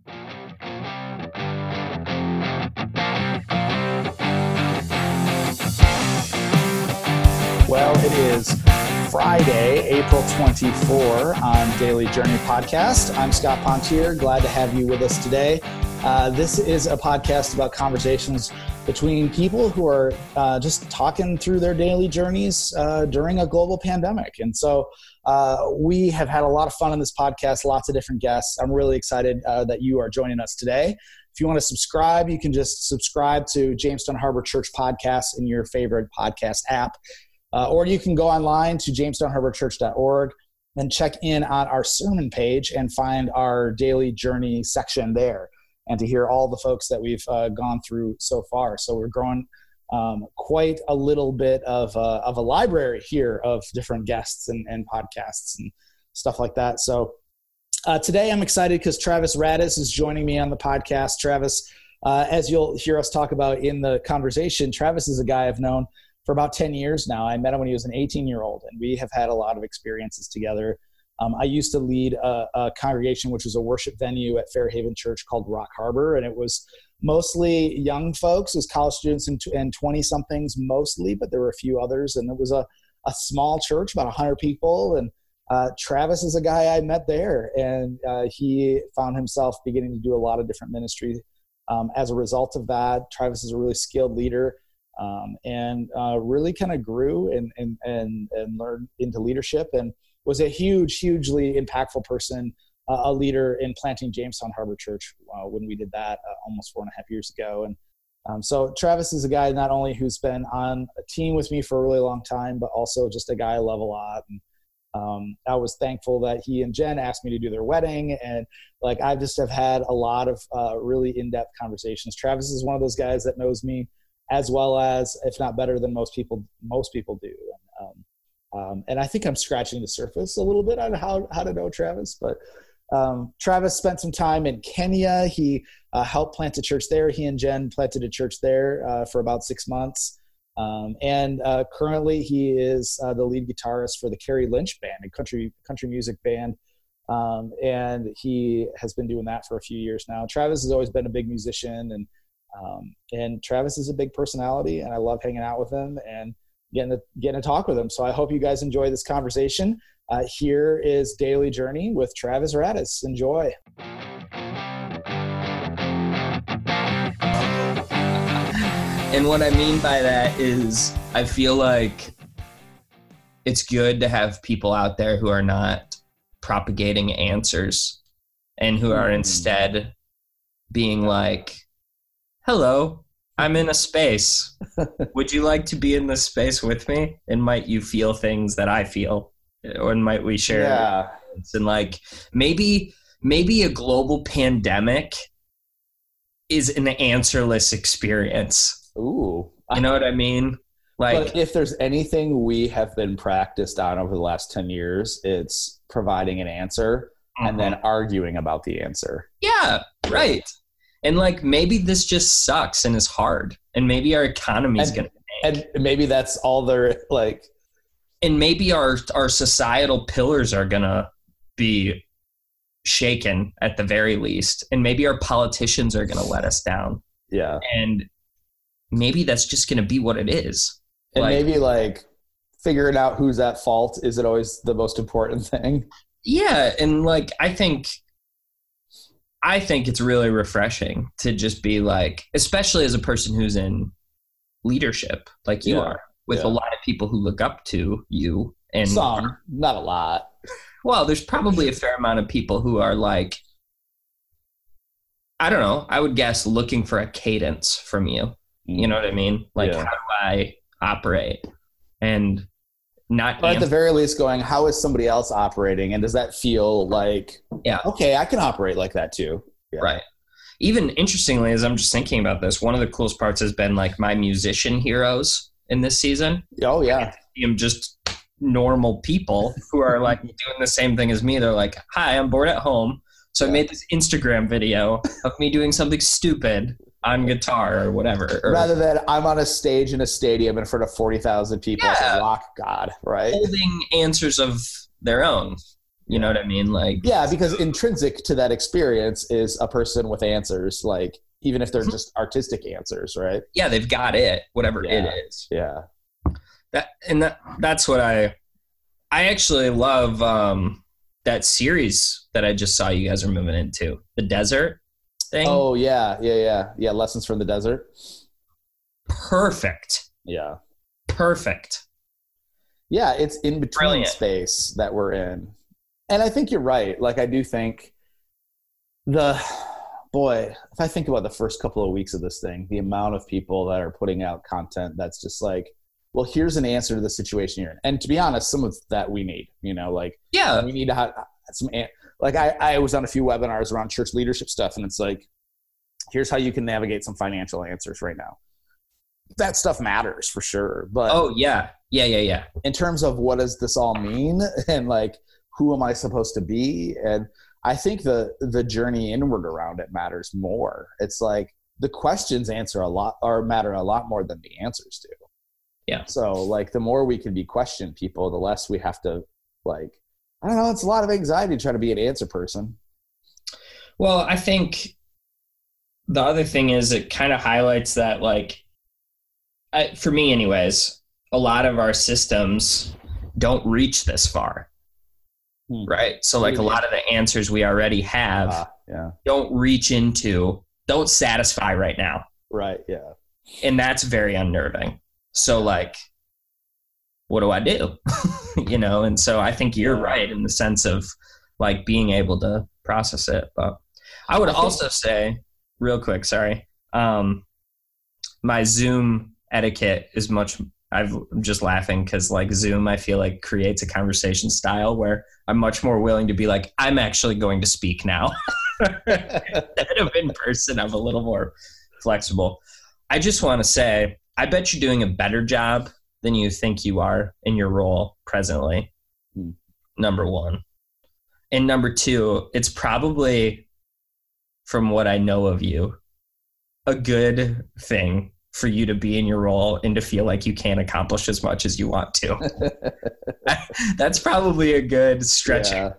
Well, it is Friday, April 24 on Daily Journey Podcast. I'm Scott Pontier. Glad to have you with us today. This is a podcast about conversations between people who are just talking through their daily journeys during a global pandemic. And so we have had a lot of fun on this podcast, lots of different guests. I'm really excited that you are joining us today. If you want to subscribe, you can just subscribe to Jamestown Harbor Church Podcast in your favorite podcast app. Or you can go online to jamestownharborchurch.org and check in on our sermon page and find our daily journey section there, and to hear all the folks that we've gone through so far. So we're growing quite a little bit of a library here of different guests and podcasts and stuff like that. So today I'm excited because Travis Radis is joining me on the podcast. Travis, as you'll hear us talk about in the conversation, Travis is a guy I've known for about 10 years now. I met him when he was an 18-year-old, and we have had a lot of experiences together. I used to lead a congregation, which was a worship venue at Fairhaven Church called Rock Harbor, and it was mostly young folks. It was college students and 20-somethings mostly, but there were a few others, and it was a small church, about 100 people, and Travis is a guy I met there, and he found himself beginning to do a lot of different ministry as a result of that. Travis is a really skilled leader. And really kind of grew and learned into leadership, and was a hugely impactful person, a leader in planting Jamestown Harbor Church when we did that almost 4.5 years ago. And so Travis is a guy not only who's been on a team with me for a really long time, but also just a guy I love a lot. And I was thankful that he and Jen asked me to do their wedding, and I just have had a lot of really in-depth conversations. Travis is one of those guys that knows me as well as, if not better than most people do. And I think I'm scratching the surface a little bit on how to know Travis, but Travis spent some time in Kenya. He helped plant a church there. He and Jen planted a church there for about 6 months. And currently he is the lead guitarist for the Carrie Lynch Band, a country music band. And he has been doing that for a few years now. Travis has always been a big musician, and Travis is a big personality, and I love hanging out with him and getting to talk with him. So I hope you guys enjoy this conversation. Here is Daily Journey with Travis Radis. Enjoy. And what I mean by that is I feel like it's good to have people out there who are not propagating answers and who are instead being like, hello, I'm in a space. Would you like to be in this space with me? And might you feel things that I feel? Or might we share? Yeah. And maybe a global pandemic is an answerless experience. Ooh. You know what I mean? But if there's anything we have been practiced on over the last 10 years, it's providing an answer and then arguing about the answer. Yeah, right. And maybe this just sucks and is hard, and maybe our economy is going to tank. And maybe that's all they're like. And maybe our societal pillars are going to be shaken at the very least. And maybe our politicians are going to let us down. Yeah. And maybe that's just going to be what it is. And maybe figuring out who's at fault isn't always the most important thing. Yeah. And I think it's really refreshing to just be especially as a person who's in leadership like you are, with a lot of people who look up to you. And some, not a lot. Well, there's probably a fair amount of people who are I don't know, I would guess looking for a cadence from you. You know what I mean? How do I operate? And not at the very least going, how is somebody else operating? And does that feel okay, I can operate like that too. Yeah. Right. Even interestingly, as I'm just thinking about this, one of the coolest parts has been my musician heroes in this season. Oh yeah. I'm just normal people who are doing the same thing as me. They're like, hi, I'm bored at home. So I made this Instagram video of me doing something stupid on guitar or whatever. Rather than I'm on a stage in a stadium in front of 40,000 people as a rock god, right? Holding answers of their own. You know what I mean? Like, yeah, because intrinsic to that experience is a person with answers, like even if they're just artistic answers, right? Yeah, they've got it, whatever it is. Yeah. That's what I actually love that series that I just saw you guys are moving into, the desert thing. Oh yeah. Lessons from the Desert. Perfect. Yeah. Yeah, it's in between space that we're in. And I think you're right. Like, I do think if I think about the first couple of weeks of this thing, the amount of people that are putting out content that's just like, well, here's an answer to the situation you're in. And to be honest, some of that we need, we need to have some, like I was on a few webinars around church leadership stuff, and it's like, here's how you can navigate some financial answers right now. That stuff matters for sure. But yeah. In terms of what does this all mean, and like, who am I supposed to be? And I think the journey inward around it matters more. It's like the questions matter a lot more than the answers do. Yeah. So like, the more we can be question people, the less we have to, like, I don't know, it's a lot of anxiety to try to be an answer person. Well, I think the other thing is it kind of highlights that, like, for me anyways, a lot of our systems don't reach this far. Right. So like a lot of the answers we already have don't satisfy right now. Right. Yeah. And that's very unnerving. So like, what do I do? And so I think you're right in the sense of like being able to process it. But I would also say real quick, sorry. My Zoom etiquette is I'm just laughing because like Zoom, I feel like creates a conversation style where I'm much more willing to be like, I'm actually going to speak now. Instead of in person, I'm a little more flexible. I just want to say, I bet you're doing a better job than you think you are in your role presently. Number one. And number two, it's probably, from what I know of you, a good thing for you to be in your role and to feel like you can't accomplish as much as you want to. That's probably a good stretching point.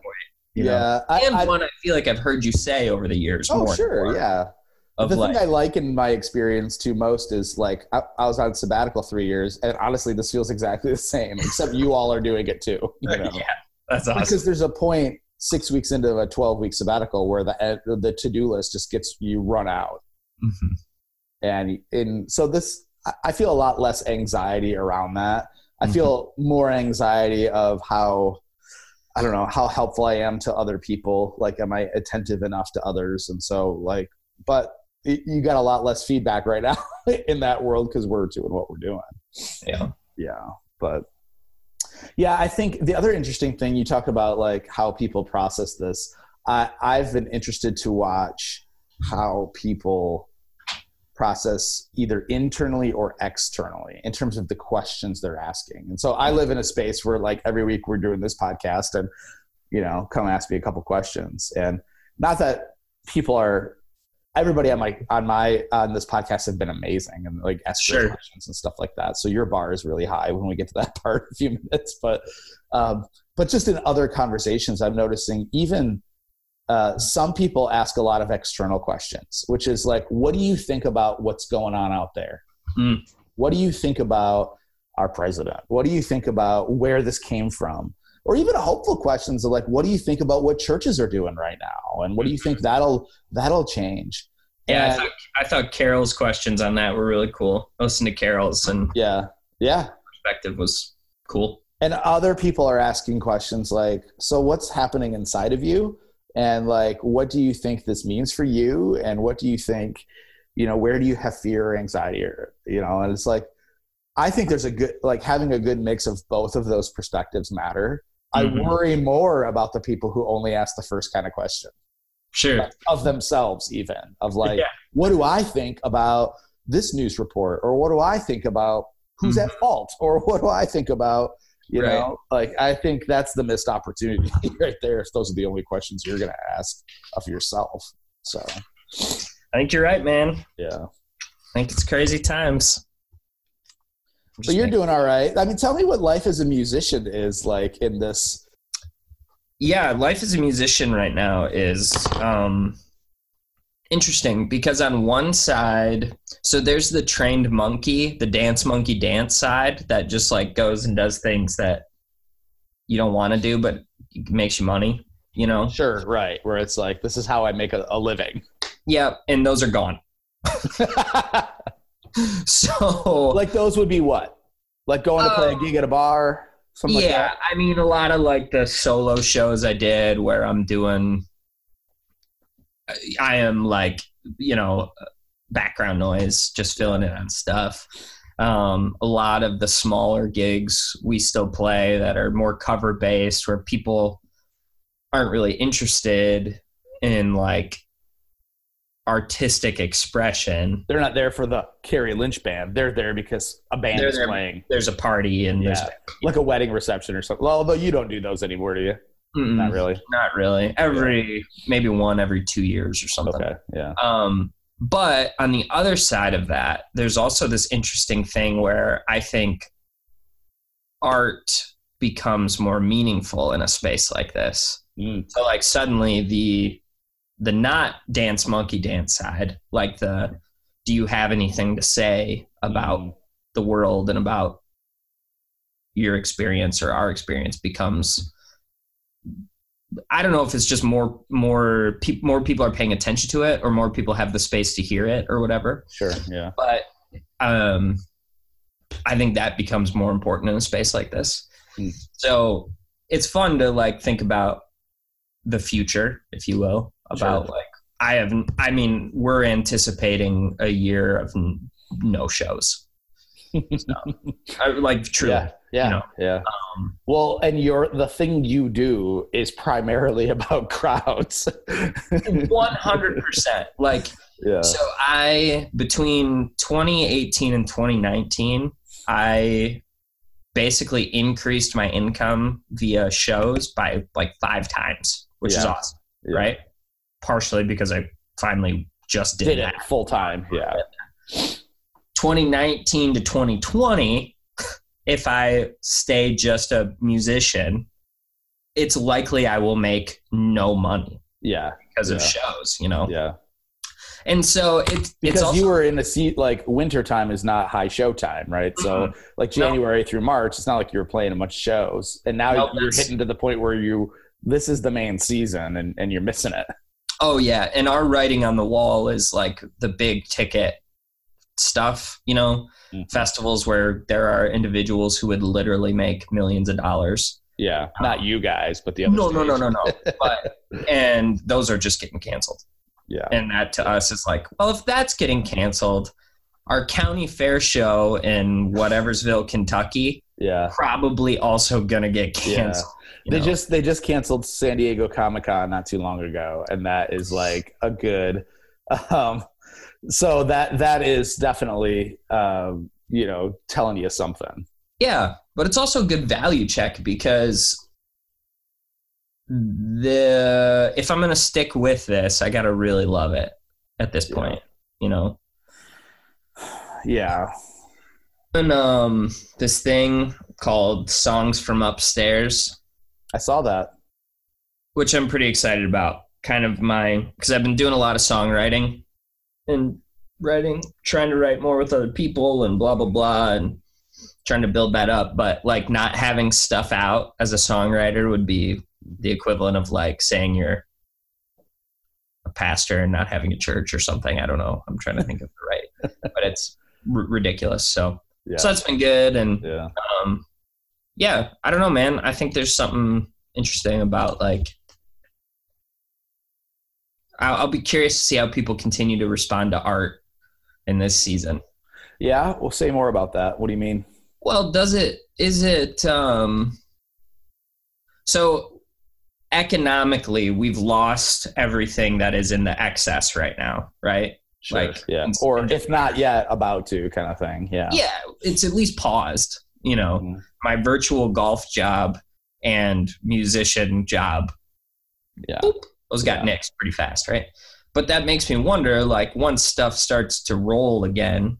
One I feel like I've heard you say over the years. Oh, sure. Yeah. The thing I like in my experience too most is like, I was on sabbatical 3 years, and honestly, this feels exactly the same, except you all are doing it too. Yeah, that's awesome. Because there's a point 6 weeks into a 12-week sabbatical where the to-do list just gets you run out. Mm-hmm. And so I feel a lot less anxiety around that. I feel more anxiety of how helpful I am to other people. Like, am I attentive enough to others? And so like, but you got a lot less feedback right now in that world because we're doing what we're doing. Yeah. Yeah. But yeah, I think the other interesting thing you talk about, like how people process this, I've been interested to watch how people process either internally or externally in terms of the questions they're asking. And so I live in a space where like every week we're doing this podcast and, come ask me a couple questions. And not that everybody on this podcast have been amazing and like ask questions and stuff like that. So your bar is really high when we get to that part in a few minutes, but just in other conversations, I'm noticing even some people ask a lot of external questions, which is like, what do you think about what's going on out there? What do you think about our president? What do you think about where this came from? Or even hopeful questions of like, what do you think about what churches are doing right now? And what do you think that'll change? Yeah, I thought Carol's questions on that were really cool. Listen to Carol's and perspective was cool. And other people are asking questions like, so what's happening inside of you? And like, what do you think this means for you? And what do you think, where do you have fear or anxiety and it's like, I think there's having a good mix of both of those perspectives matter. I worry more about the people who only ask the first kind of question. Sure. Like, of themselves even, of like, what do I think about this news report? Or what do I think about who's at fault? Or what do I think about, like, I think that's the missed opportunity right there if those are the only questions you're going to ask of yourself. So I think you're right, man. Yeah. I think it's crazy times. But you're doing all right. I mean, tell me what life as a musician is like in this Yeah, life as a musician right now is interesting because on one side, so there's the trained monkey, the dance monkey dance side that just like goes and does things that you don't want to do, but it makes you money, you know? Sure, right. Where it's like, this is how I make a living. Yeah, and those are gone. So like those would be what? Like going to play a gig at a bar? Something like that? I mean, a lot of like the solo shows I did where I am like, background noise, just filling in on stuff. A lot of the smaller gigs we still play that are more cover based where people aren't really interested in like artistic expression. They're not there for the Carrie Lynch band. They're there because a band is playing. There's a party and there's like a wedding reception or something. Well, although you don't do those anymore, do you? Not really. Not really. Maybe one every 2 years or something. Okay. Yeah. But on the other side of that, there's also this interesting thing where I think art becomes more meaningful in a space like this. So like suddenly the not dance monkey dance side, like do you have anything to say about the world and about your experience or our experience becomes, I don't know if it's just more people are paying attention to it or more people have the space to hear it or whatever. Sure. Yeah. But I think that becomes more important in a space like this. So it's fun to like think about the future, if you will, about we're anticipating a year of no shows. So, like truly. Yeah. Well, and the thing you do is primarily about crowds. 100%. Like, so between 2018 and 2019, I basically increased my income via shows by like 5 times, which is awesome. Yeah. Right. Partially because I finally just did it full time. Yeah. 2019 to 2020, if I stay just a musician, it's likely I will make no money. Yeah. Because of shows, Yeah. And so because also, you were in a seat, like winter time is not high show time, right? So like January through March, it's not like you were playing a bunch of shows. And now you're hitting to the point where this is the main season and you're missing it. Oh yeah. And our writing on the wall is like the big ticket stuff, festivals where there are individuals who would literally make millions of dollars. Yeah. Not you guys, but the other No. But, and those are just getting canceled. Yeah. And that to us is like, well, if that's getting canceled, our county fair show in Whateversville, Kentucky, probably also gonna get canceled. Yeah. They just canceled San Diego Comic-Con not too long ago, and that is like a good so that is definitely telling you something. Yeah, but it's also a good value check because if I'm going to stick with this, I got to really love it at this point, Yeah. And this thing called Songs from Upstairs. I saw that. Which I'm pretty excited about. Kind of because I've been doing a lot of songwriting and trying to write more with other people and blah, blah, blah, and trying to build that up. But like not having stuff out as a songwriter would be the equivalent of like saying you're a pastor and not having a church or something. I don't know. I'm trying to think of the right, but it's ridiculous. So that's been good. And I don't know, man. I think there's something interesting about like, I'll be curious to see how people continue to respond to art in this season. Yeah. We'll say more about that. What do you mean? Well, so economically, we've lost everything that is in the excess right now, right? Sure. Like, or if not yet, about to kind of thing. Yeah. Yeah. It's at least paused, my virtual golf job and musician job. Yeah. Boop, those got nixed pretty fast, right? But that makes me wonder, like, once stuff starts to roll again,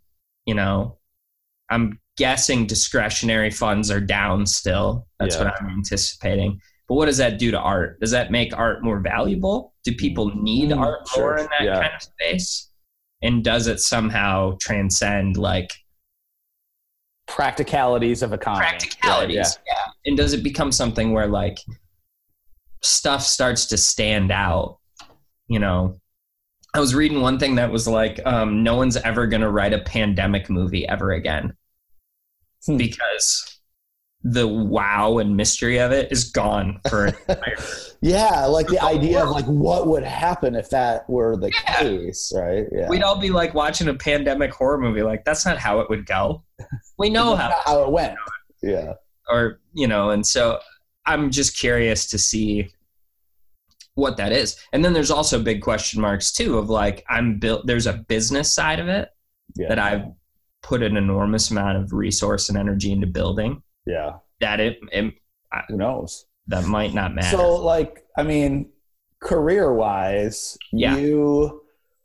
I'm guessing discretionary funds are down still. That's what I'm anticipating. But what does that do to art? Does that make art more valuable? Do people need art more in that kind of space? And does it somehow transcend like practicalities of economy? Practicalities, yeah. And does it become something where like stuff starts to stand out? You know, I was reading one thing that was like, no one's ever going to write a pandemic movie ever again because the wow and mystery of it is gone for like the idea of like what would happen if that were the case, right? Yeah. We'd all be like watching a pandemic horror movie, like that's not how it would go. We know how it went. Yeah. Or, you know, and so I'm just curious to see what that is. And then there's also big question marks too of like there's a business side of it that I've put an enormous amount of resource and energy into building. Yeah. That who knows? That might not matter. So like, I mean, career wise, you've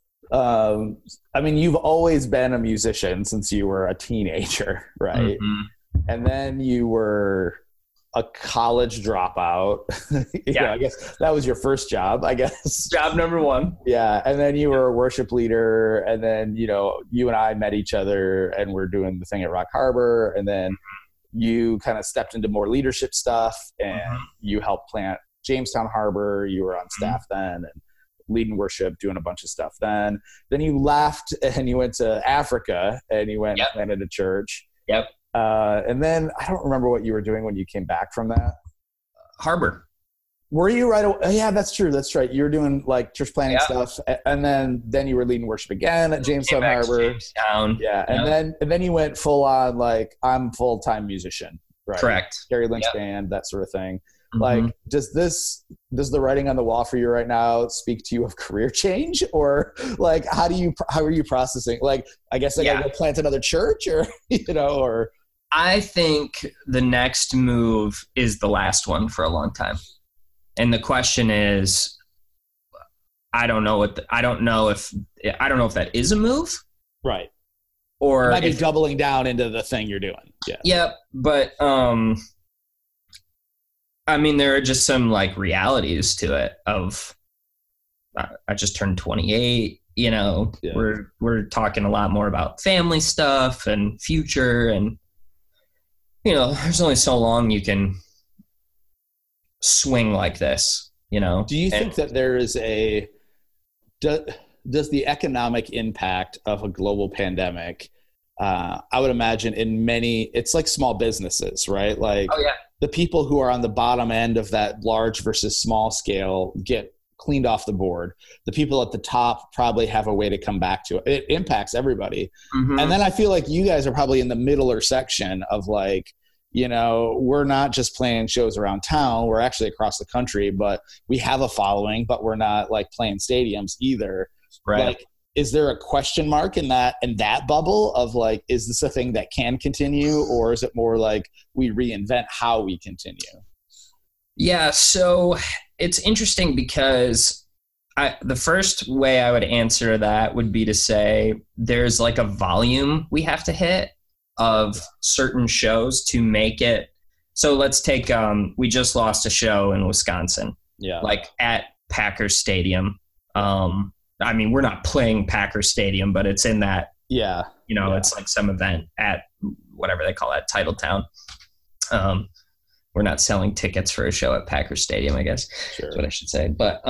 always been a musician since you were a teenager, right? Mm-hmm. And then you were a college dropout. I guess that was your first job, I guess. Job number one. Yeah. And then you were a worship leader. And then, you know, you and I met each other and we're doing the thing at Rock Harbor. And then you kind of stepped into more leadership stuff and you helped plant Jamestown Harbor. You were on staff then and leading worship, doing a bunch of stuff then. Then you left and you went to Africa and you went and planted a church. Yep. And then I don't remember what you were doing when you came back from that. Harbor. Were you right away? Yeah, that's true. That's right. You were doing like church planning stuff, and then you were leading worship again at Jamestown Harbor. Yeah, and then you went full on like I'm full-time musician. Right. Correct. Gary Lynch band, that sort of thing. Mm-hmm. Like, does the writing on the wall for you right now speak to you of career change, or like how are you processing? Like, I guess I gotta go plant another church, or or. I think the next move is the last one for a long time. And the question is, I don't know if that is a move. Right. Or it might be doubling down into the thing you're doing. Yeah. Yeah. But, I mean, there are just some like realities to it of, I just turned 28, we're talking a lot more about family stuff and future and, there's only so long you can swing like this, Do you think that there is does the economic impact of a global pandemic, I would imagine it's like small businesses, right? Like the people who are on the bottom end of that large versus small scale get cleaned off the board. The people at the top probably have a way to come back to it. It impacts everybody. Mm-hmm. And then I feel like you guys are probably in the middler section of like, we're not just playing shows around town. We're actually across the country, but we have a following, but we're not like playing stadiums either. Right. Like, is there a question mark in that bubble of like, is this a thing that can continue, or is it more like we reinvent how we continue? Yeah. So it's interesting because the first way I would answer that would be to say there's like a volume we have to hit of certain shows to make it. So let's take, we just lost a show in Wisconsin, like at Packers Stadium. I mean, we're not playing Packers Stadium, but it's in that, it's like some event at whatever they call that, Titletown. We're not selling tickets for a show at Packers Stadium, I guess. Sure. That's what I should say. But,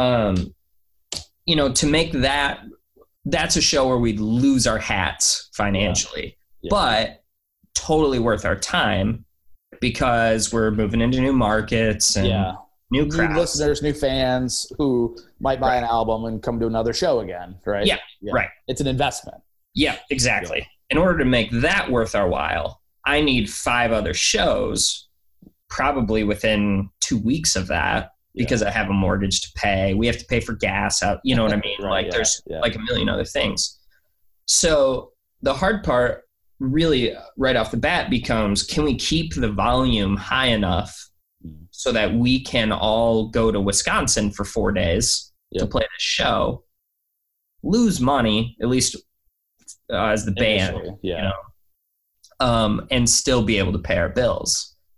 to make that's a show where we'd lose our hats financially, but totally worth our time because we're moving into new markets and new crowds. New listeners, new fans who might buy an album and come to another show again, right? Yeah, right. It's an investment. Yeah, exactly. Yeah. In order to make that worth our while, I need 5 other shows probably within 2 weeks of that because I have a mortgage to pay. We have to pay for gas out. You know what I mean? Right, there's like a million other things. So the hard part really right off the bat becomes, can we keep the volume high enough so that we can all go to Wisconsin for 4 days to play the show, lose money, at least as the band, and still be able to pay our bills.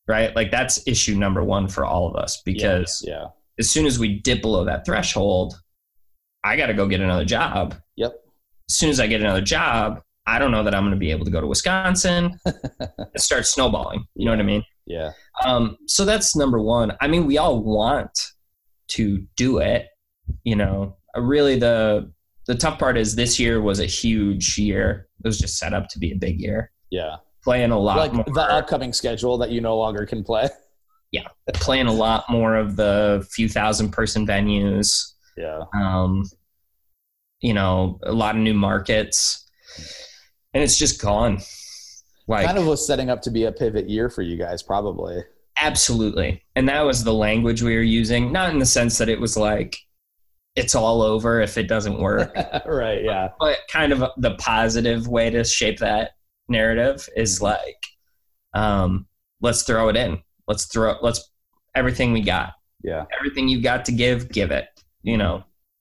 right? Like that's issue number one for all of us, because as soon as we dip below that threshold, I got to go get another job. Yep. As soon as I get another job, I don't know that I'm going to be able to go to Wisconsin. It starts snowballing. You know what I mean? Yeah. So that's number one. I mean, we all want to do it. You know, really the tough part is this year was a huge year. It was just set up to be a big year. Yeah. Playing a lot more. The upcoming schedule that you no longer can play. Yeah. Playing a lot more of the few thousand person venues. Yeah. You know, a lot of new markets. And it's just gone. Like, kind of was setting up to be a pivot year for you guys, probably. Absolutely. And that was the language we were using, not in the sense that it was like, it's all over if it doesn't work. Right, yeah. But kind of the positive way to shape that narrative is like, let's throw it in. Let's everything we got. Yeah. Everything you got to give it, you know?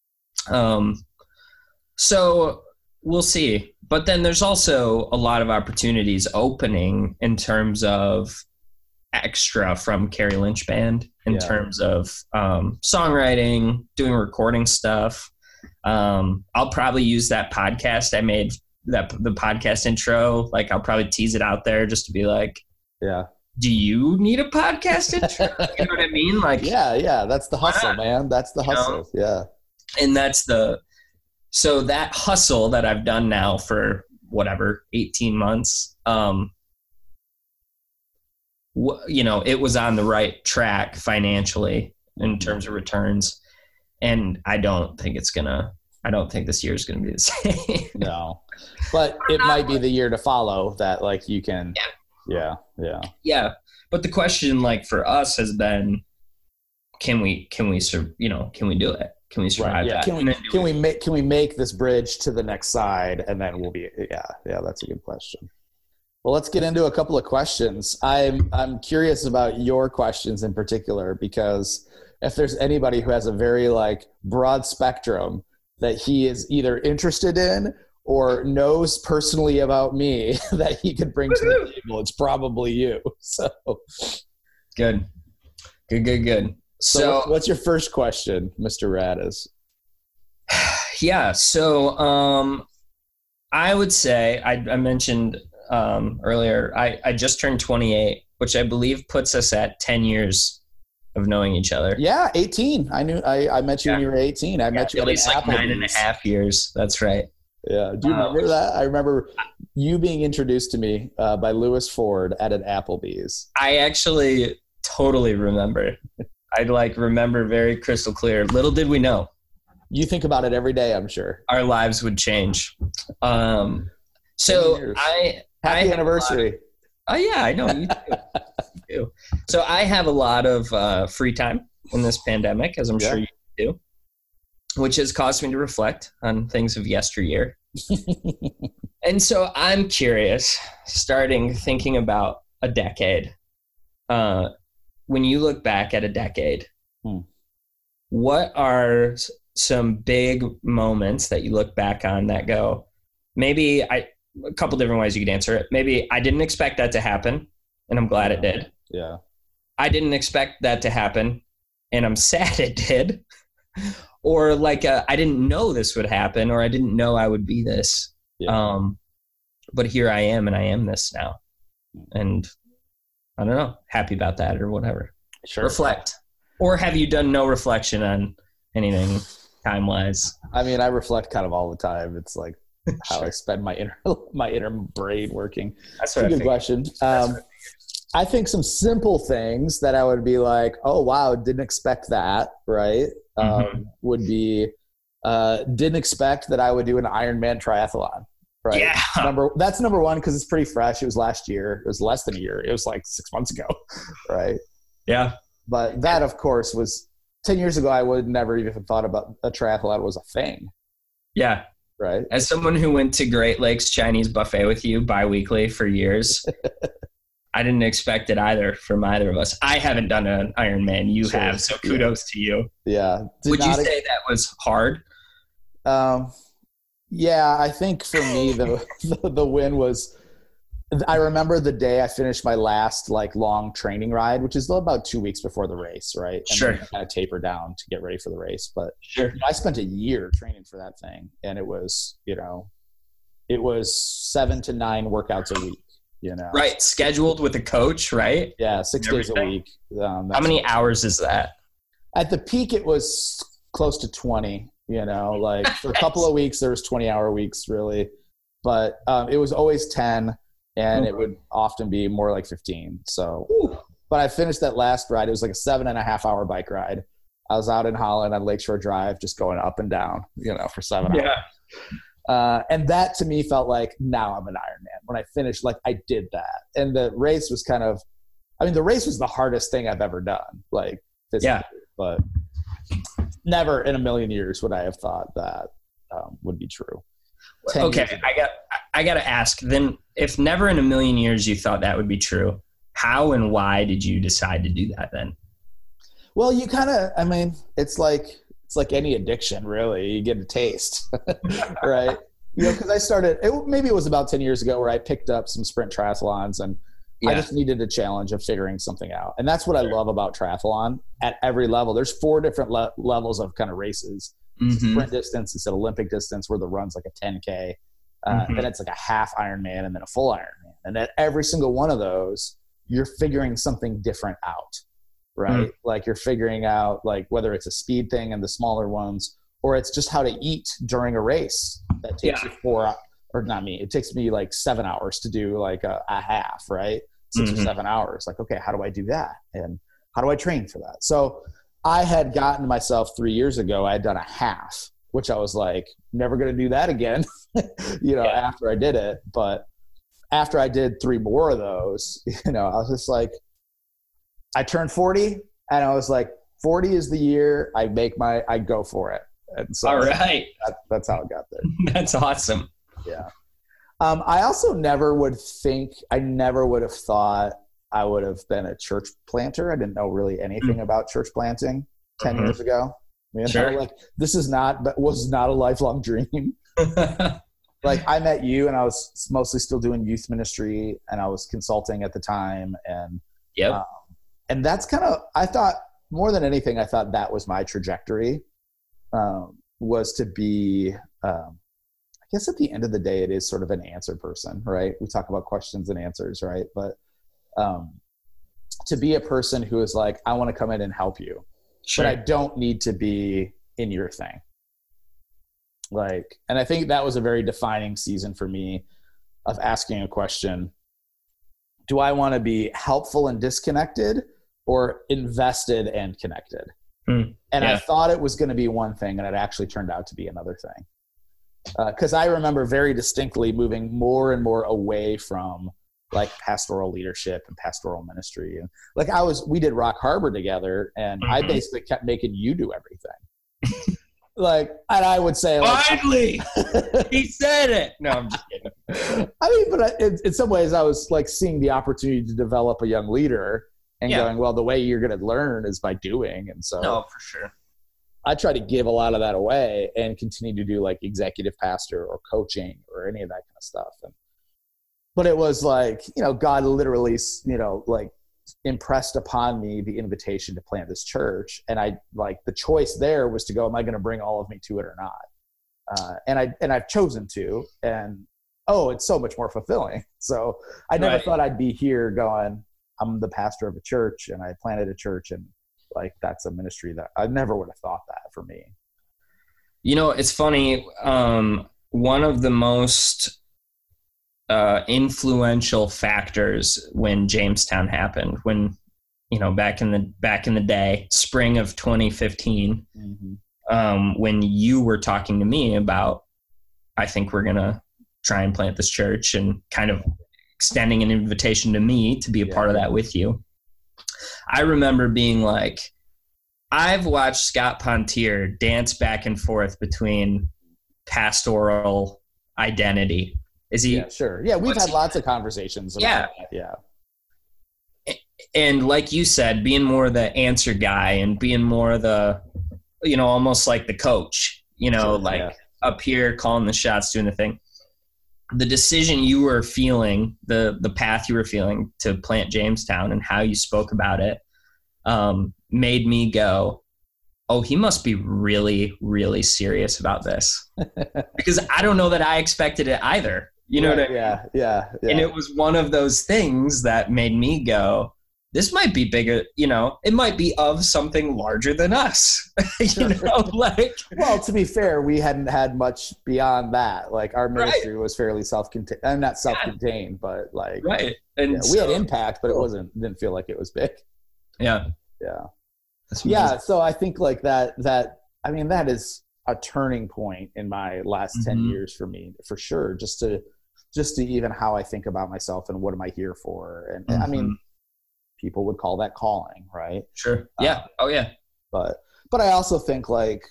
So we'll see. But then there's also a lot of opportunities opening in terms of extra from Carrie Lynch Band in terms of songwriting, doing recording stuff. I'll probably use that podcast I made, the podcast intro. Like I'll probably tease it out there just to be like, do you need a podcast intro? You know what I mean? Like, yeah. That's the hustle, man. That's the hustle. Yeah. And that's so that hustle that I've done now for whatever, 18 months, you know, it was on the right track financially in terms of returns. And I don't think this year is going to be the same. No, but it might be the year to follow that. Like you can, yeah. But the question, like for us, has been, can we do it? Can we survive that? Can we make this bridge to the next side, and then we'll be that's a good question. Well, let's get into a couple of questions. I'm curious about your questions in particular, because if there's anybody who has a very like broad spectrum that he is either interested in or knows personally about me that he could bring to the table, it's probably you. So good. So what's your first question, Mr. Radis? Yeah. So I would say I mentioned earlier, I just turned 28, which I believe puts us at 10 years of knowing each other. Yeah, 18. I met you when you were 18. I met you at least like Applebee's. 9.5 years. That's right. Yeah. Do you remember that? I remember you being introduced to me by Lewis Ford at an Applebee's. I actually totally remember. I'd remember very crystal clear. Little did we know. You think about it every day, I'm sure. Our lives would change. Happy anniversary. Oh yeah, I know. You too. So I have a lot of free time in this pandemic, as I'm sure you do, which has caused me to reflect on things of yesteryear. And so I'm curious, thinking about a decade. When you look back at a decade, what are some big moments that you look back on that go, maybe a couple different ways you could answer it. Maybe I didn't expect that to happen, and I'm glad it did. Yeah. I didn't expect that to happen, and I'm sad it did. Or I didn't know this would happen, or I didn't know I would be this. Yeah. But here I am, and I am this now. And I don't know, happy about that or whatever. Sure. Reflect. Or have you done no reflection on anything time-wise? I mean, I reflect kind of all the time. It's like how I spend my inner brain working. That's a good question. I think some simple things that I would be like, oh, wow, didn't expect that, right? Would be, didn't expect that I would do an Ironman triathlon. Right. Yeah. That's number one, because it's pretty fresh. It was last year. It was less than a year. It was like 6 months ago. Right. Yeah. But that, of course, was 10 years ago. I would never even thought about a triathlon was a thing. Yeah. Right. As someone who went to Great Lakes Chinese buffet with you biweekly for years, I didn't expect it either from either of us. I haven't done an Ironman. You have. So kudos to you. Yeah. Would you say that was hard? Yeah, I think for me, the win was I remember the day I finished my last like long training ride, which is about 2 weeks before the race, right? And Sure. then kind of taper down to get ready for the race. But Sure. I spent a year training for that thing, and it was, it was 7 to 9 workouts a week, Right. Scheduled with a coach, right? Yeah, 6 days a week. How many hours is that? At the peak, it was close to 20, like for a couple of weeks, there was 20-hour weeks really, but it was always 10. And it would often be more like 15. So, but I finished that last ride. It was like a 7.5-hour bike ride. I was out in Holland on Lakeshore Drive, just going up and down, for 7 hours. And that to me felt like, now I'm an Ironman. When I finished, like I did that. And the race was the race was the hardest thing I've ever done, like physically, but never in a million years would I have thought that would be true. Okay, I got to ask then, if never in a million years you thought that would be true, how and why did you decide to do that then? Well, you kind of, it's like any addiction, really. You get a taste, right? Because I started, maybe it was about 10 years ago where I picked up some sprint triathlons, and I just needed a challenge of figuring something out. And that's what I love about triathlon at every level. There's 4 different levels of kind of races. Sprint distance, it's an Olympic distance where the run's like a 10K. Then it's like a half Ironman and then a full Ironman. And at every single one of those, you're figuring something different out, right? Like you're figuring out like whether it's a speed thing and the smaller ones, or it's just how to eat during a race that takes you it takes me like 7 hours to do like a half, right? 6 or 7 hours. Like, okay, how do I do that? And how do I train for that? So I had gotten myself 3 years ago, I had done a half, which I was like, never going to do that again, after I did it. But after I did 3 more of those, I was just like, I turned 40 and I was like, 40 is the year I go for it. And so all right, that's how it got there. That's awesome. Yeah. I also never would have thought I would have been a church planter. I didn't know really anything about church planting 10 years ago. Like this was not a lifelong dream. Like I met you and I was mostly still doing youth ministry and I was consulting at the time. And, and that's I thought more than anything, I thought that was my trajectory, was to be, I guess at the end of the day, it is sort of an answer person, right? We talk about questions and answers, right? But to be a person who is like, I want to come in and help you, but I don't need to be in your thing. Like, and I think that was a very defining season for me of asking a question. Do I want to be helpful and disconnected or invested and connected? And I thought it was going to be one thing and it actually turned out to be another thing. Because I remember very distinctly moving more and more away from like pastoral leadership and pastoral ministry. And like we did Rock Harbor together and I basically kept making you do everything. Like, and I would say like, finally he said it. No, I'm just kidding. But in some ways I was like seeing the opportunity to develop a young leader and going, well, the way you're going to learn is by doing. And so for sure. I try to give a lot of that away and continue to do like executive pastor or coaching or any of that kind of stuff. But it was like, God literally, like impressed upon me the invitation to plant this church. And I like the choice there was to go, am I going to bring all of me to it or not? And I've chosen to, and it's so much more fulfilling. So I never thought I'd be here going, I'm the pastor of a church and I planted a church and like that's a ministry that I never would have thought that for me. It's funny. One of the most influential factors when Jamestown happened, when back in the day, spring of 2015, when you were talking to me about, I think we're gonna try and plant this church, and kind of extending an invitation to me to be a part of that with you. I remember being like, I've watched Scott Pontier dance back and forth between pastoral identity. Is he? Yeah, sure. Yeah, we've had lots of conversations about that. Yeah. And like you said, being more the answer guy and being more the, almost like the coach, up here calling the shots, doing the thing. the decision you were feeling, the path you were feeling to plant Jamestown and how you spoke about it, made me go, oh, he must be really, really serious about this. Because I don't know that I expected it either. You know what I mean? Yeah. And it was one of those things that made me go, this might be bigger, it might be of something larger than us. Well, to be fair, we hadn't had much beyond that. Like our ministry was fairly self-contained. I'm not self-contained, but like, right. And we had impact, but didn't feel like it was big. Yeah. Yeah. Yeah. So I think like that is a turning point in my last 10 years for me, for sure. Just to even how I think about myself and what am I here for? And I mean, people would call that calling, right? Sure. Yeah. Oh yeah. But I also think like,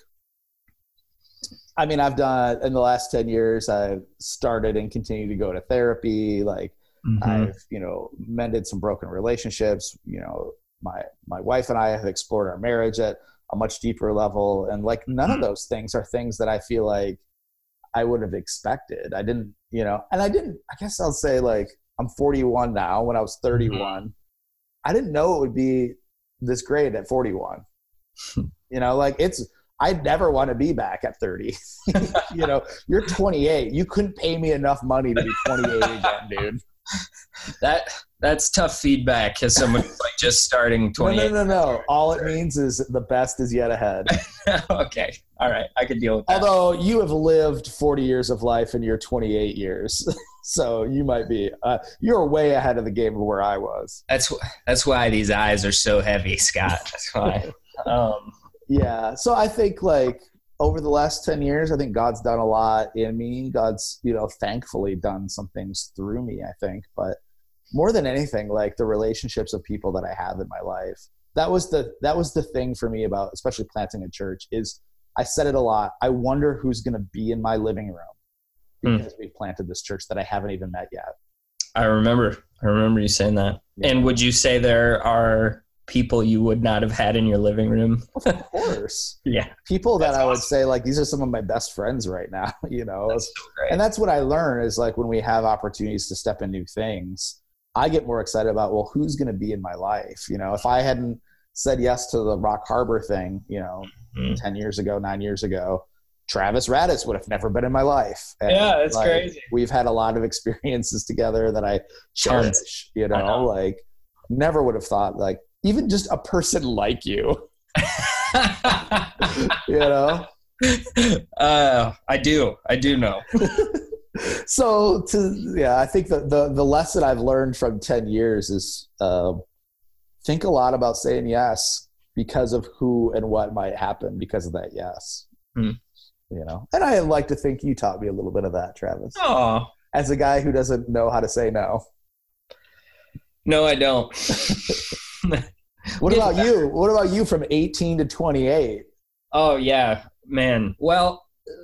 I mean, I've done in the last 10 years, I've started and continue to go to therapy. Like I've, mended some broken relationships, my wife and I have explored our marriage at a much deeper level. And like, none of those things are things that I feel like I would have expected. I didn't, I guess I'll say like, I'm 41 now. When I was 31, I didn't know it would be this great at 41. I'd never want to be back at 30. You're 28. You couldn't pay me enough money to be 28 again, dude. That's tough feedback as someone who's like just starting 28. No. All it means is the best is yet ahead. Okay. All right. I can deal with that. Although you have lived 40 years of life in your 28 years. So you might be, you're way ahead of the game of where I was. That's why these eyes are so heavy, Scott. That's why. Yeah. So I think like over the last 10 years, I think God's done a lot in me. God's, thankfully done some things through me, I think. But more than anything, like the relationships of people that I have in my life, that was the thing for me about, especially planting a church, is I said it a lot. I wonder who's going to be in my living room because we've planted this church that I haven't even met yet. I remember you saying that. Yeah. And would you say there are people you would not have had in your living room? Of course. Yeah. People that I would say like, these are some of my best friends right now, That's so great. And that's what I learned is like when we have opportunities to step in new things, I get more excited about, well, who's going to be in my life? If I hadn't said yes to the Rock Harbor thing, 10 years ago, 9 years ago, Travis Radis would have never been in my life. And yeah, it's crazy. We've had a lot of experiences together that I cherish, like never would have thought like even just a person like you, I do know. So I think the lesson I've learned from 10 years is think a lot about saying yes because of who and what might happen because of that yes. And I like to think you taught me a little bit of that, Travis. Oh, as a guy who doesn't know how to say no. No, I don't. What about you? What about you from 18 to 28? Oh yeah, man. Well,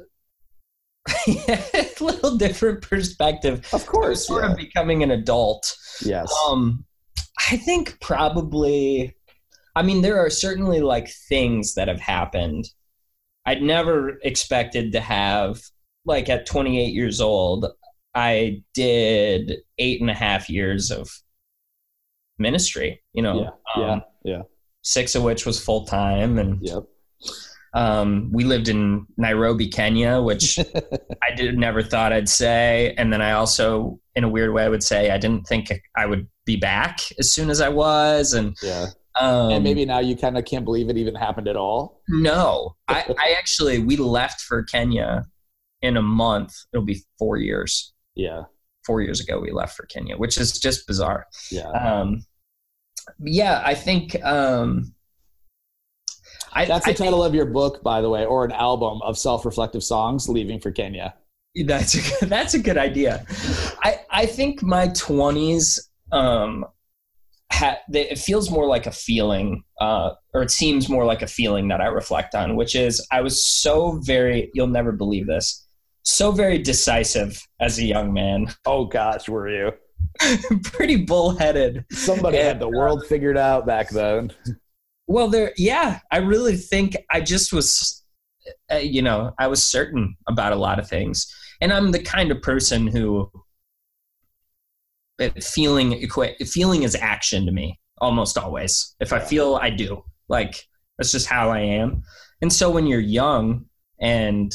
a little different perspective. Of course, sort of becoming an adult. Yes. I think probably. I mean, there are certainly like things that have happened. I'd never expected to have, like at 28 years old, I did 8.5 years of ministry, Yeah. 6 of which was full time. And yep. We lived in Nairobi, Kenya, which I never thought I'd say. And then I also, in a weird way, I would say I didn't think I would be back as soon as I was. And yeah. And maybe now you kind of can't believe it even happened at all. No, I actually, we left for Kenya in a month. It'll be 4 years. Yeah. 4 years ago, we left for Kenya, which is just bizarre. Yeah. I think, that's the title of your book, by the way, or an album of self-reflective songs, Leaving for Kenya. That's a good idea. I think my 20s, it feels more like a feeling, or it seems more like a feeling that I reflect on, which is I was you'll never believe this, so very decisive as a young man. Oh gosh, were you? Pretty bullheaded. Somebody had the world figured out back then. Well, I really think I just was I was certain about a lot of things. And I'm the kind of person who feeling is action to me almost always. If I feel, I do. Like, that's just how I am. And so when you're young and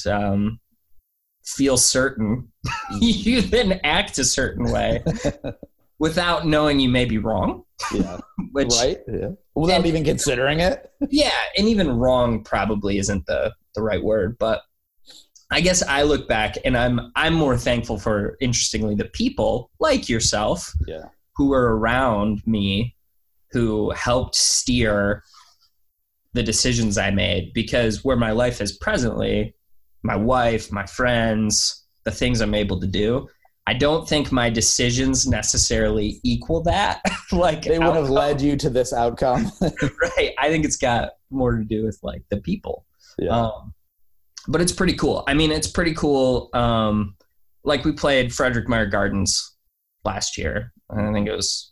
feel certain, you then act a certain way without knowing you may be wrong. Yeah. Right. Yeah. Without even considering it. Yeah. And even wrong probably isn't the right word, but I guess I look back and I'm more thankful for, interestingly, the people like yourself who were around me, who helped steer the decisions I made, because where my life is presently, my wife, my friends, the things I'm able to do, I don't think my decisions necessarily equal that. Like, they would have led you to this outcome. Right. I think it's got more to do with like the people. Yeah. But it's pretty cool. I mean, it's pretty cool. Like, we played Frederick Meyer Gardens last year. I think it was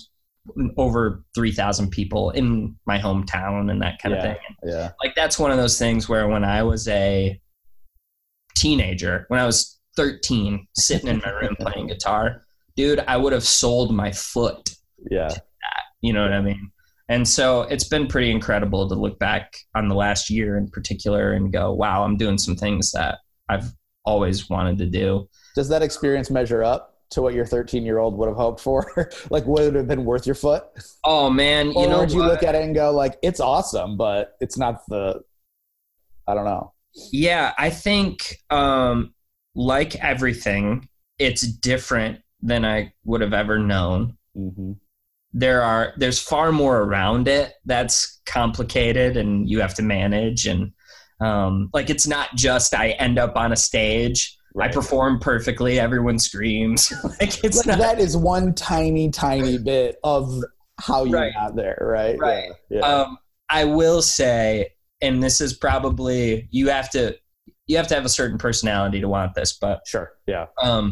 over 3,000 people in my hometown and that kind of thing. Yeah. Like, that's one of those things where when I was a teenager, when I was 13, sitting in my room playing guitar, dude, I would have sold my foot to that. You know what I mean? And so it's been pretty incredible to look back on the last year in particular and go, wow, I'm doing some things that I've always wanted to do. Does that experience measure up to what your 13-year-old would have hoped for? Like, would it have been worth your foot? Oh, man. Or would you look at it and go, like, it's awesome, but it's not I don't know. Yeah, I think like everything, it's different than I would have ever known. Mm-hmm. There's far more around it that's complicated and you have to manage. And like, it's not just I end up on a stage, right, I perform perfectly, everyone screams. Like, it's like, that is one tiny bit of how you got there, right? Right. Yeah. I will say, and this is probably, you have to have a certain personality to want this, but sure. Yeah.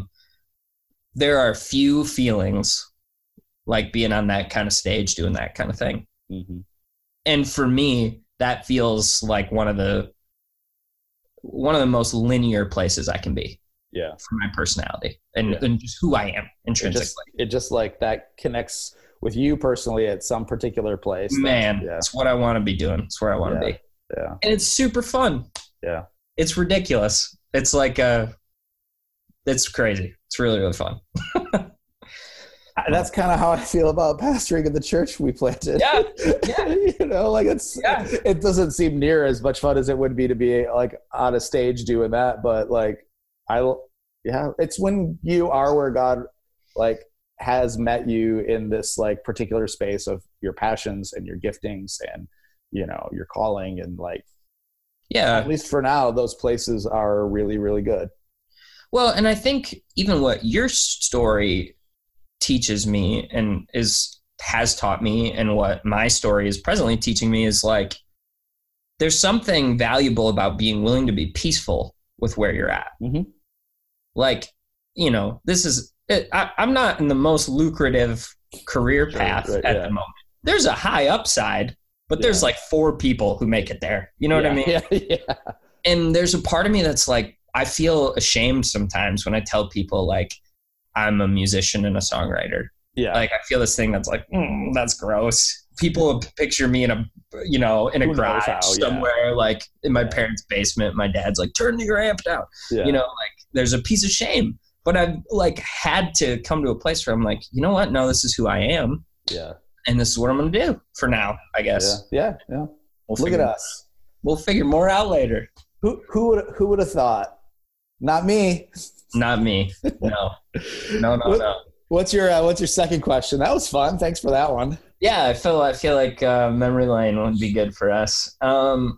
There are few feelings like being on that kind of stage, doing that kind of thing. Mm-hmm. And for me, that feels like one of the most linear places I can be. Yeah. For my personality and just who I am intrinsically. It just like that connects with you personally at some particular place. Man, it's what I want to be doing. It's where I want to be. Yeah. And it's super fun. Yeah. It's ridiculous. It's like it's crazy. It's really, really fun. That's kind of how I feel about pastoring in the church we planted. Yeah. Like, it doesn't seem near as much fun as it would be to be like on a stage doing that. But like, it's when you are where God like has met you in this like particular space of your passions and your giftings and, your calling, and like, at least for now, those places are really, really good. Well, and I think even what your story teaches me and has taught me, and what my story is presently teaching me, is like, there's something valuable about being willing to be peaceful with where you're at. Mm-hmm. Like, this is it. I'm not in the most lucrative career path at the moment. There's a high upside, but there's like 4 people who make it there. You know what I mean? Yeah. And there's a part of me that's like, I feel ashamed sometimes when I tell people like I'm a musician and a songwriter. Yeah. Like, I feel this thing that's like, that's gross. People picture me in a garage somewhere, like in my parents' basement. My dad's like, turn your amp down. Yeah. Like, there's a piece of shame. But I've like had to come to a place where I'm like, you know what? No, this is who I am. Yeah. And this is what I'm going to do for now, I guess. Yeah. Look at us. We'll figure more out later. Who would have thought? Not me. Not me. No. What's your second question? That was fun. Thanks for that one. Yeah, I feel like memory lane would be good for us. The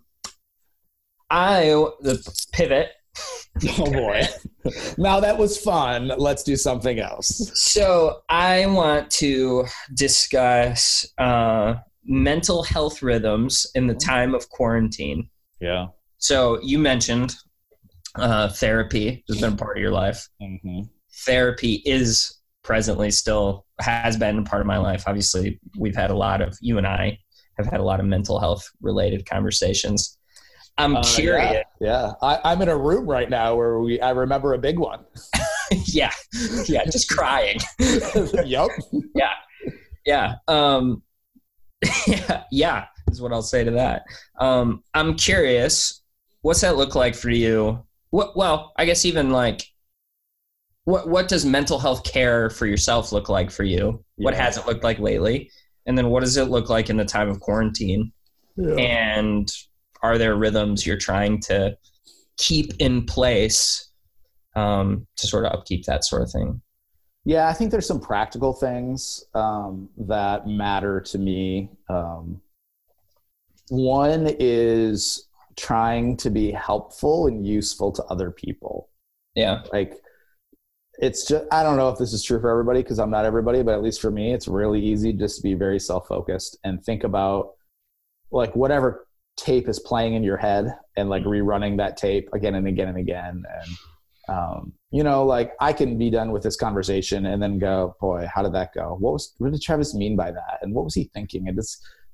pivot. Oh boy. Now that was fun. Let's do something else. So I want to discuss mental health rhythms in the time of quarantine. Yeah. So you mentioned therapy has been a part of your life. Mm-hmm. Therapy is presently still has been a part of my life. Obviously, you and I have had a lot of mental health related conversations. I'm curious. Yeah. I'm in a room right now where I remember a big one. Yeah. Just crying. Yep. Yeah. Yeah, is what I'll say to that. I'm curious, what's that look like for you? Well, I guess even like, what does mental health care for yourself look like for you? Yeah. What has it looked like lately? And then what does it look like in the time of quarantine? Yeah. And are there rhythms you're trying to keep in place to sort of upkeep that sort of thing? Yeah, I think there's some practical things that matter to me. One is trying to be helpful and useful to other people. Yeah. Like, it's just, I don't know if this is true for everybody because I'm not everybody, but at least for me, it's really easy just to be very self-focused and think about like whatever tape is playing in your head and like rerunning that tape again and again and again. And, like I can be done with this conversation and then go, boy, how did that go? What did Travis mean by that? And what was he thinking? And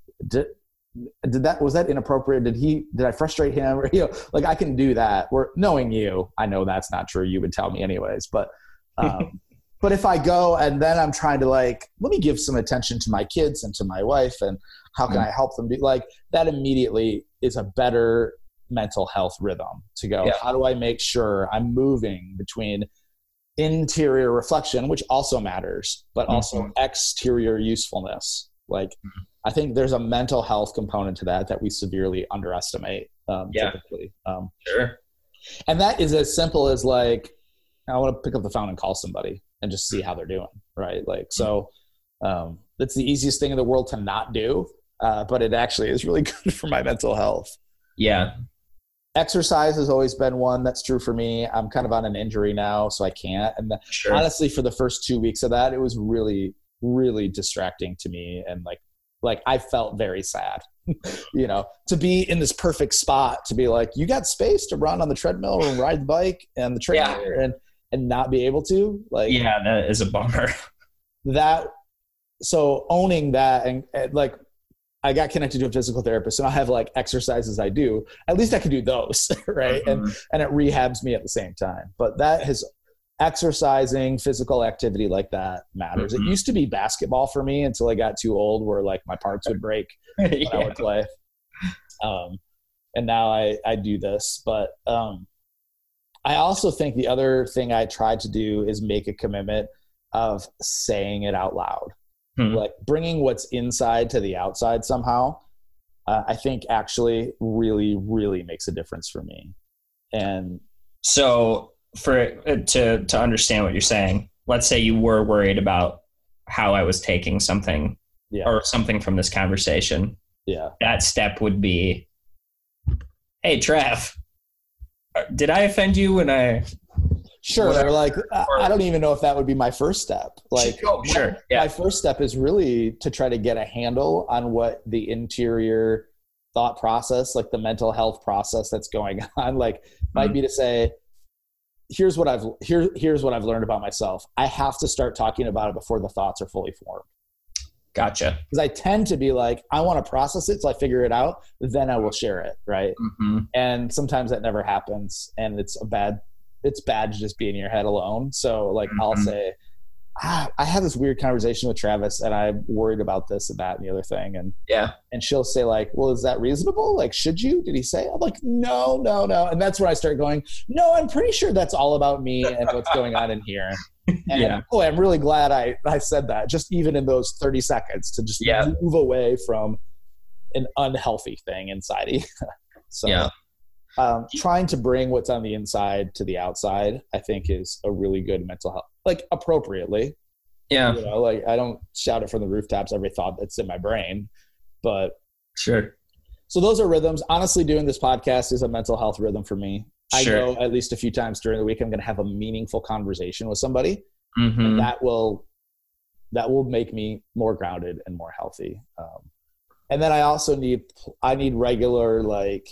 was that inappropriate? Did I frustrate him? Or, like I can do that. Knowing you, I know that's not true. You would tell me anyways, but if I go and then I'm trying to like, let me give some attention to my kids and to my wife and how can I help them be like that immediately is a better mental health rhythm to go, how do I make sure I'm moving between interior reflection, which also matters, but also exterior usefulness. Like, I think there's a mental health component to that we severely underestimate typically. Sure. And that is as simple as like, I want to pick up the phone and call somebody and just see how they're doing. Right. Like, so that's the easiest thing in the world to not do. But it actually is really good for my mental health. Yeah. Exercise has always been one that's true for me. I'm kind of on an injury now, so I can't. And honestly, for the first 2 weeks of that, it was really, really distracting to me. And like I felt very sad, to be in this perfect spot, to be like, you got space to run on the treadmill or ride the bike and the trainer and not be able to. Like, yeah, that is a bummer. So owning that and like, I got connected to a physical therapist and I have like exercises I do, at least I can do those. Right. And it rehabs me at the same time, but that has exercising, physical activity like that matters. It used to be basketball for me until I got too old where like my parts would break when I would play. And now I do this, but I also think the other thing I tried to do is make a commitment of saying it out loud. Like bringing what's inside to the outside somehow, I think actually really, really makes a difference for me. And so to understand what you're saying, let's say you were worried about how I was taking something or something from this conversation. Yeah. That step would be, hey, Trav, did I offend you when I... Sure. Whatever. Like, I don't even know if that would be my first step. Like, sure. My first step is really to try to get a handle on what the interior thought process, like the mental health process that's going on, like might be to say, here's what I've learned about myself. I have to start talking about it before the thoughts are fully formed. Gotcha. Because I tend to be like, I want to process it, so I figure it out, then I will share it. Right. And sometimes that never happens, and it's bad to just be in your head alone. So like, I'll say, I had this weird conversation with Travis and I'm worried about this and that and the other thing. And she'll say like, well, is that reasonable? Like, should you, did he say? I'm like, no. And that's where I start going, no, I'm pretty sure that's all about me and what's going on in here. And boy, I'm really glad I said that, just even in those 30 seconds to just move away from an unhealthy thing inside you. So trying to bring what's on the inside to the outside, I think is a really good mental health, like appropriately. Yeah. Like I don't shout it from the rooftops, every thought that's in my brain, but sure. So those are rhythms. Honestly, doing this podcast is a mental health rhythm for me. Sure. I know at least a few times during the week, I'm going to have a meaningful conversation with somebody. And that will make me more grounded and more healthy. And then I also need regular, like,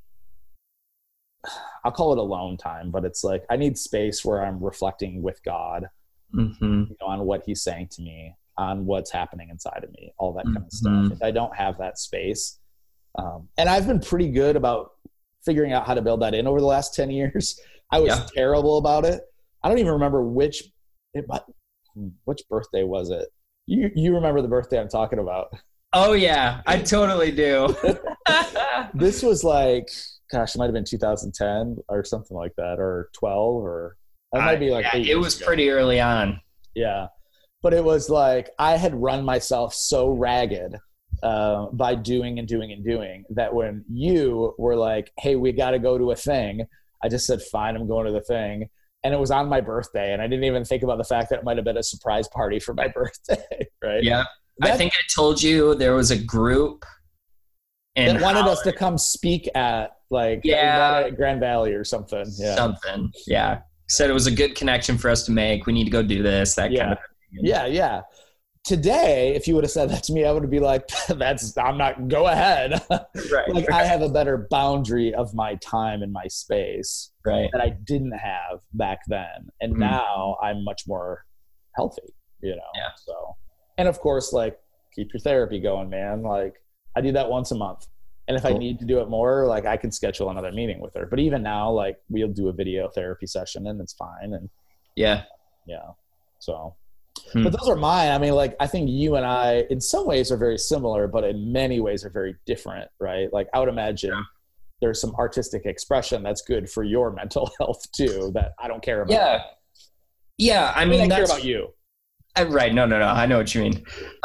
I'll call it alone time, but it's like, I need space where I'm reflecting with God, on what he's saying to me, on what's happening inside of me, all that kind of stuff. If I don't have that space, and I've been pretty good about figuring out how to build that in over the last 10 years. I was terrible about it. I don't even remember which birthday was it. You remember the birthday I'm talking about. Oh yeah, I totally do. This was like, gosh, it might have been 2010 or something like that, or 12, or it might be like 8 it was ago. Pretty early on. Yeah. But it was like I had run myself so ragged by doing that when you were like, hey, we got to go to a thing, I just said, fine, I'm going to the thing. And it was on my birthday, and I didn't even think about the fact that it might have been a surprise party for my birthday, right? Yeah. I think I told you there was a group that wanted us to come speak at Grand Valley or something. Yeah. Something. Yeah. Said it was a good connection for us to make. We need to go do this, that kind of thing. Yeah. Today, if you would have said that to me, I would be like, go ahead. Right. I have a better boundary of my time and my space that I didn't have back then. And now I'm much more healthy, Yeah. So, and of course, like, keep your therapy going, man. Like, I do that once a month. And if I need to do it more, like, I can schedule another meeting with her. But even now, like, we'll do a video therapy session and it's fine. And yeah. So, but those are mine. I mean, like, I think you and I, in some ways, are very similar, but in many ways are very different, right? Like, I would imagine there's some artistic expression that's good for your mental health too, that I don't care about. Yeah. I mean, I care about you. Right. No. I know what you mean.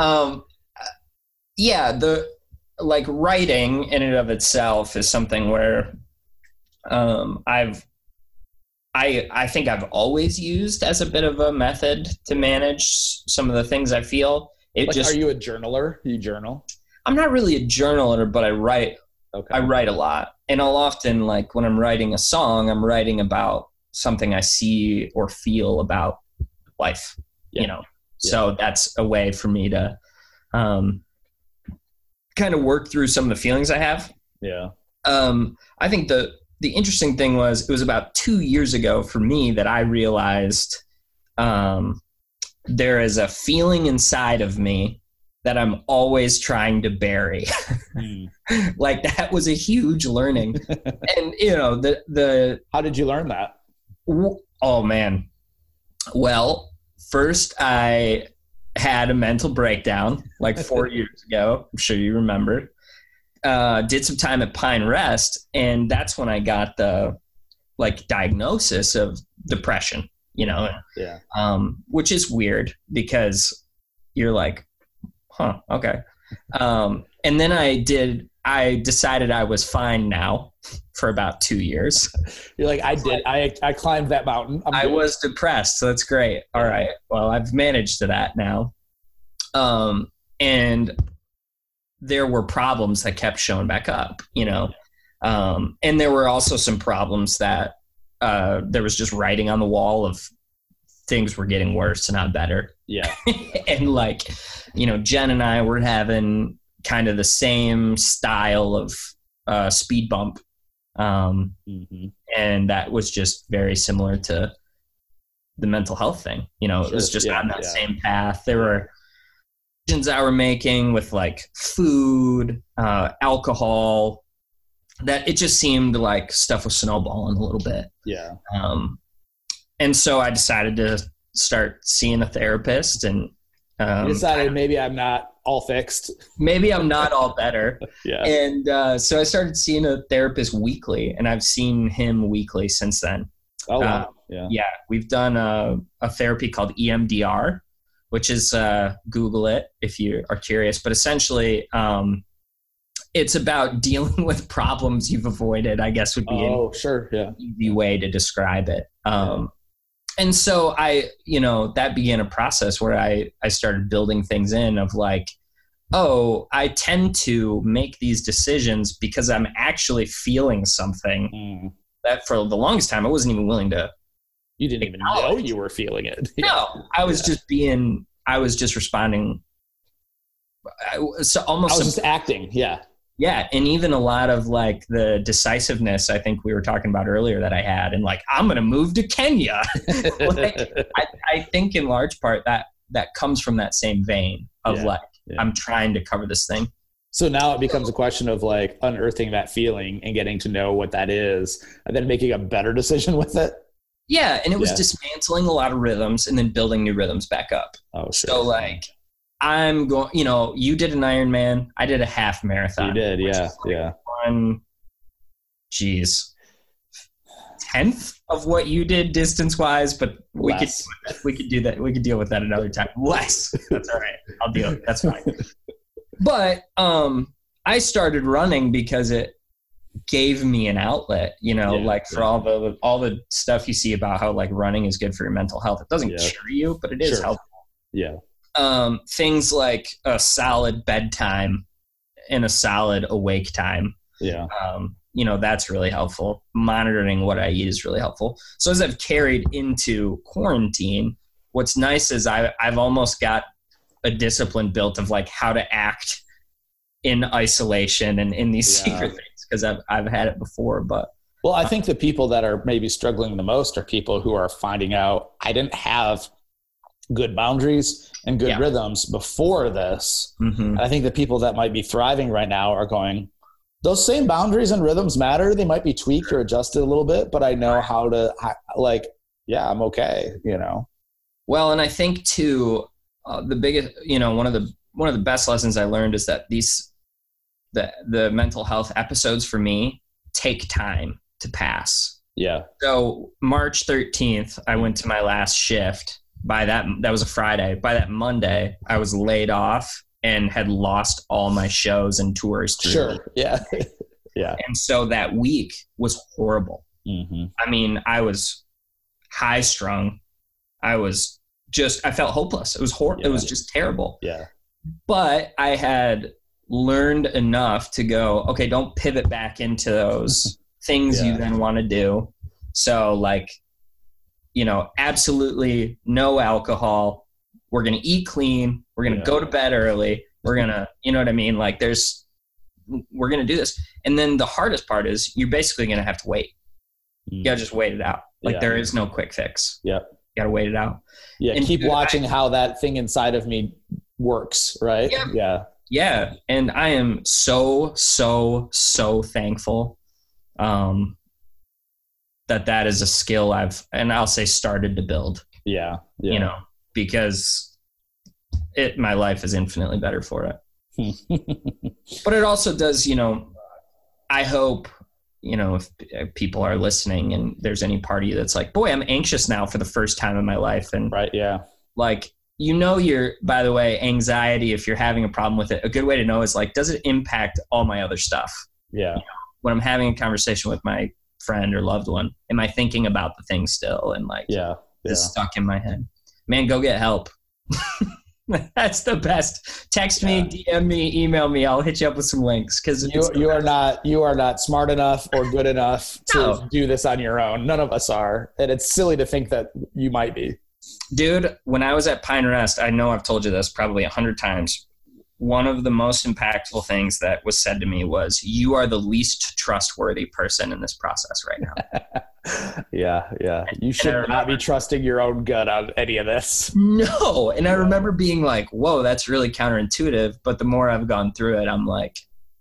Like, writing in and of itself is something where I think I've always used as a bit of a method to manage some of the things I feel. Are you a journaler? You journal? I'm not really a journaler, but I write. Okay. I write a lot. And I'll often, like, when I'm writing a song, I'm writing about something I see or feel about life, So that's a way for me to kind of work through some of the feelings I have. Yeah. I think the interesting thing was, it was about 2 years ago for me that I realized there is a feeling inside of me that I'm always trying to bury. Like, that was a huge learning. And, how did you learn that? Oh man. Well, first I had a mental breakdown like 4 years ago. I'm sure you remember. Did some time at Pine Rest, and that's when I got the diagnosis of depression, which is weird because you're like, huh, okay. And then I decided I was fine now for about 2 years. You're like, I climbed that mountain. I was depressed. So that's great. All right. Well, I've managed to that now. And there were problems that kept showing back up, and there were also some problems that there was just writing on the wall of things were getting worse and not better. Yeah. And Jen and I were having kind of the same style of speed bump. And that was just very similar to the mental health thing. It was just on that same path. There were decisions I were making with like food, alcohol, that it just seemed like stuff was snowballing a little bit. Yeah. And so I decided to start seeing a therapist, and you decided maybe I'm not all fixed. Maybe I'm not all better. Yeah. And so I started seeing a therapist weekly, and I've seen him weekly since then. Oh, wow. Yeah. Yeah. We've done a therapy called EMDR, which is, Google it if you are curious, but essentially it's about dealing with problems you've avoided, I guess would be an easy way to describe it. And so that began a process where I started building things in of like, I tend to make these decisions because I'm actually feeling something that for the longest time I wasn't even willing to. You didn't even know you were feeling it. No, I was just responding. I was just acting. Yeah. Yeah. And even a lot of like the decisiveness I think we were talking about earlier that I had, and like, I'm going to move to Kenya. I think in large part that comes from that same vein of I'm trying to cover this thing. So now it becomes a question of like unearthing that feeling and getting to know what that is and then making a better decision with it. Yeah. And it was dismantling a lot of rhythms and then building new rhythms back up. Oh, sure. So like I'm going, you did an Ironman. I did a half marathon. You did. Yeah. One, tenth of what you did distance wise, but we could do that. We could deal with that another time. Less. That's all right. I'll deal. That's fine. But I started running because it gave me an outlet, for all the stuff you see about how like running is good for your mental health. It doesn't cure you, but it is helpful. Yeah. Things like a solid bedtime and a solid awake time. Yeah. That's really helpful. Monitoring what I eat is really helpful. So as I've carried into quarantine, what's nice is I've almost got a discipline built of like how to act in isolation and in these secret things, because I've had it before. But well, I think the people that are maybe struggling the most are people who are finding out I didn't have good boundaries and good rhythms before this. Mm-hmm. And I think the people that might be thriving right now are going, those same boundaries and rhythms matter. They might be tweaked or adjusted a little bit, but I know how to I'm okay, Well, and I think too, the biggest, one of the best lessons I learned is that the mental health episodes for me take time to pass. Yeah. So March 13th, I went to my last shift. That was a Friday. By that Monday, I was laid off and had lost all my shows and tours. Sure. Yeah. Yeah. And so that week was horrible. Mm-hmm. I mean, I was high strung. I felt hopeless. It was horrible. Yeah. It was just terrible. Yeah. But I had learned enough to go, okay, don't pivot back into those things you then want to do. So like, absolutely no alcohol. We're going to eat clean. We're going to go to bed early. We're going to, you know what I mean? Like we're going to do this. And then the hardest part is you're basically going to have to wait. You got to just wait it out. Like there is no quick fix. Yep. You got to wait it out. Yeah. And keep watching how that thing inside of me works. Right. Yeah. Yeah. Yeah. And I am so, so, so thankful that is a skill I'll say started to build. Yeah. Because my life is infinitely better for it. But it also does, I hope, if people are listening and there's any party that's like, boy, I'm anxious now for the first time in my life. And right. Yeah. Like, by the way, anxiety, if you're having a problem with it, a good way to know is like, does it impact all my other stuff? Yeah. When I'm having a conversation with my friend or loved one, am I thinking about the thing still? And like, it's stuck in my head, man, go get help. That's the best. Text me, DM me, email me. I'll hit you up with some links. Cause you are not smart enough or good enough to do this on your own. None of us are. And it's silly to think that you might be. Dude, when I was at Pine Rest, I know I've told you this probably 100 times. One of the most impactful things that was said to me was, you are the least trustworthy person in this process right now. Yeah. You should not be trusting your own gut on any of this. No. And I remember being like, whoa, that's really counterintuitive. But the more I've gone through it, I'm like,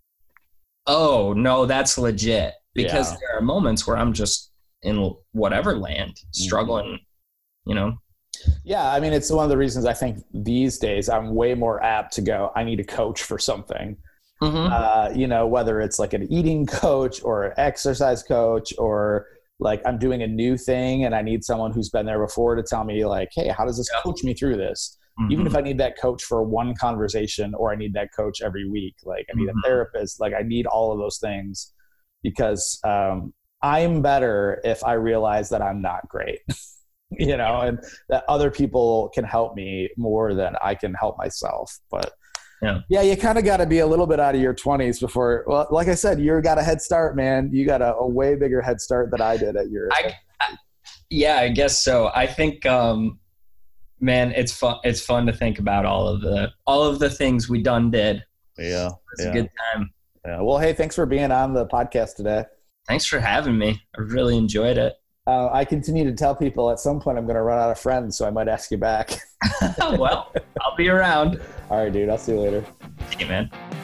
oh, no, that's legit. Because there are moments where I'm just in whatever land, struggling, Yeah, I mean, it's one of the reasons I think these days I'm way more apt to go, I need a coach for something. Mm-hmm. Whether it's like an eating coach or an exercise coach, or like I'm doing a new thing and I need someone who's been there before to tell me like, hey, how does this coach me through this? Mm-hmm. Even if I need that coach for one conversation, or I need that coach every week, like I need a therapist, like I need all of those things, because I'm better if I realize that I'm not great. And that other people can help me more than I can help myself. But you kind of got to be a little bit out of your 20s before, well, like I said, you got a head start, man. You got a way bigger head start than I did at your age. I guess so. I think, man, it's fun to think about all of the things we did. Yeah. It's a good time. Yeah. Well, hey, thanks for being on the podcast today. Thanks for having me. I really enjoyed it. I continue to tell people at some point I'm going to run out of friends, so I might ask you back. Well, I'll be around. All right, dude. I'll see you later. See you, man.